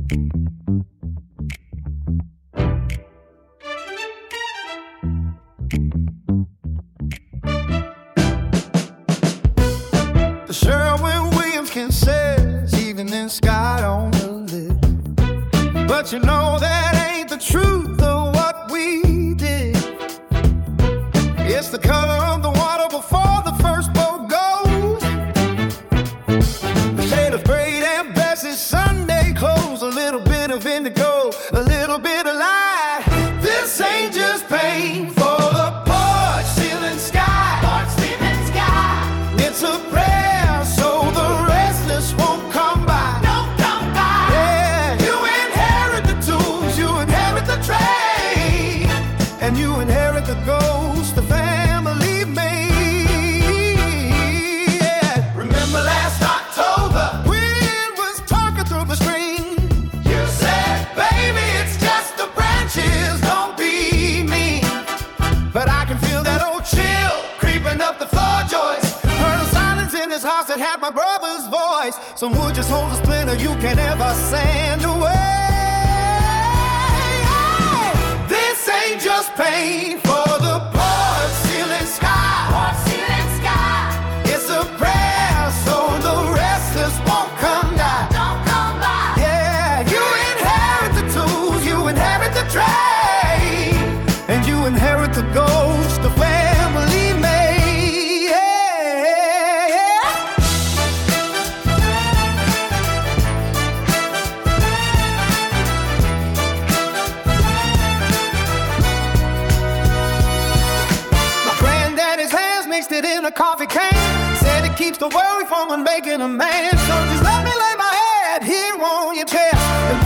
Sherwin-Williams says evening sky on the lid, but you know that ain't the truth of what we did. It's the color of the water before the first boat goes, the shade of gray and Bessie's Sunday clothes, a little bit of indigo, a little bit of light. This ain't just pain for the porch ceiling sky. Porch ceiling sky. It's a prayer so the restless won't come by. Don't come by. Yeah, you inherit the tools, you inherit the trade, and you inherit the ghost the family made. Yeah. Remember last October, wind was talking through the screen. You said, baby, it's just the branches, don't be mean. But I can feel that old chill creeping up the floor joists. Heard a silence in his house that had my brother's voice. Some wood just holds a splinter you can never sand away. This ain't just pain for the porch ceiling sky. Porch ceiling sky. It's a prayer so the restless won't come down. Don't come by. Yeah, you inherit the tools, you inherit the trade, and you inherit the ghost the family made. Yeah. My granddaddy's hands mixed it in a coffee can. Said it keeps the worry from making a man. So just let me lay my head here on your chest and